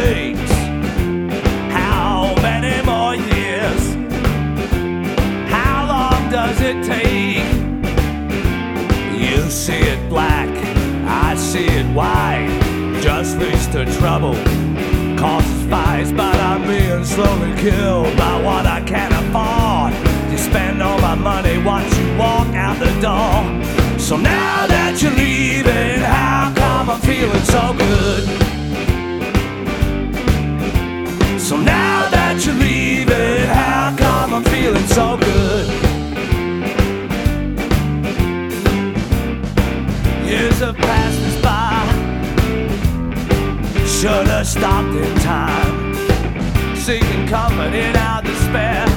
mistakes. How many more years? How long does it take? You see it black, I see it white. Just leads to trouble, causes fights, but I'm being slowly killed by what I can't afford. You spend all my money once you walk out the door. So now that you're leaving, how come I'm feeling so good? So now that you're leaving, how come I'm feeling so good? Years have passed us by, should have stopped in time, seeking comfort in our despair.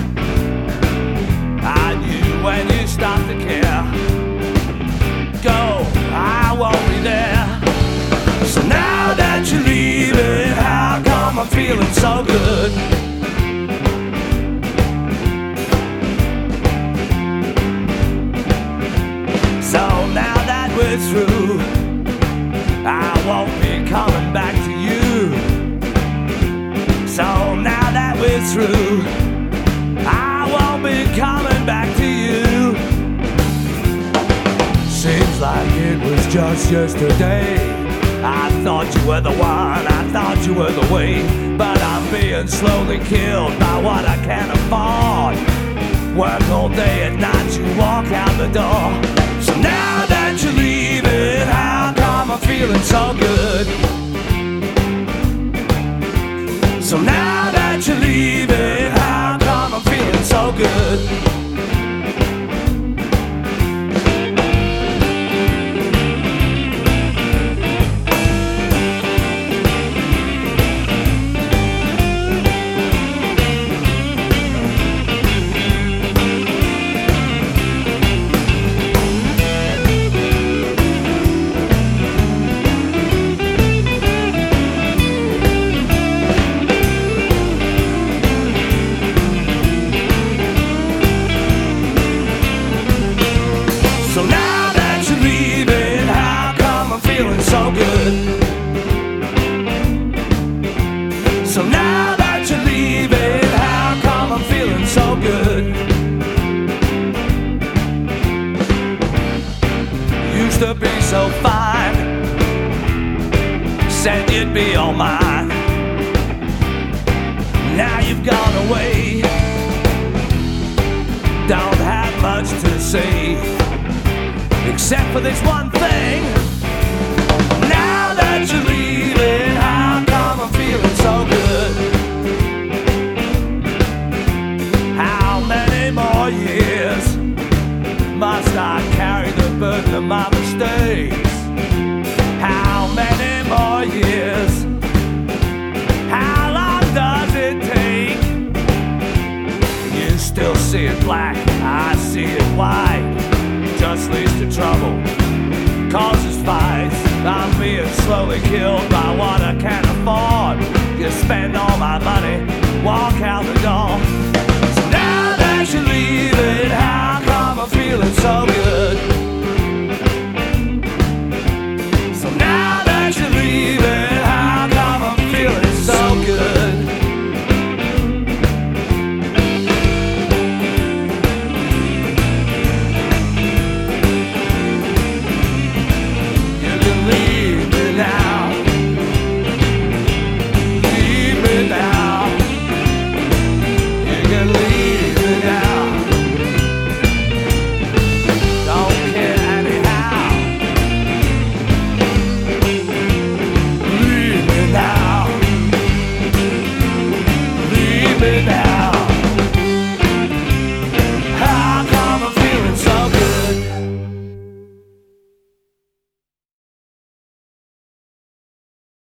I knew when you stopped to care, go, I won't be there. So now that you're leaving, how come I'm feeling so good? So now that we're through, I won't be coming back to you. So now that we're through, I won't be coming back to you. Seems like it was just yesterday. I thought you were the one, I thought you were the way, but I'm being slowly killed by what I can't afford. Work all day at night, you walk out the door. So now that you're leaving, how come I'm feeling so good? So now that you're leaving, how come I'm feeling so good? So now that you're leaving, how come I'm feeling so good? So now that you're leaving, how come I'm feeling so good? Used to be so fine, said you'd be all mine. Now you've gone away, don't have much to say, except for this one thing. Now that you're leaving, how come I'm feeling so good? How many more years must I carry the burden of my mistakes? How many more years? How long does it take? You still see it black, I see it white. Just leads to trouble, causes fights. I'm being slowly killed by what I can't afford. You spend all my money, walk out the door. So now that you're leaving, how come I'm feeling so good? So now that you're leaving, how come I'm feeling so good? Baby.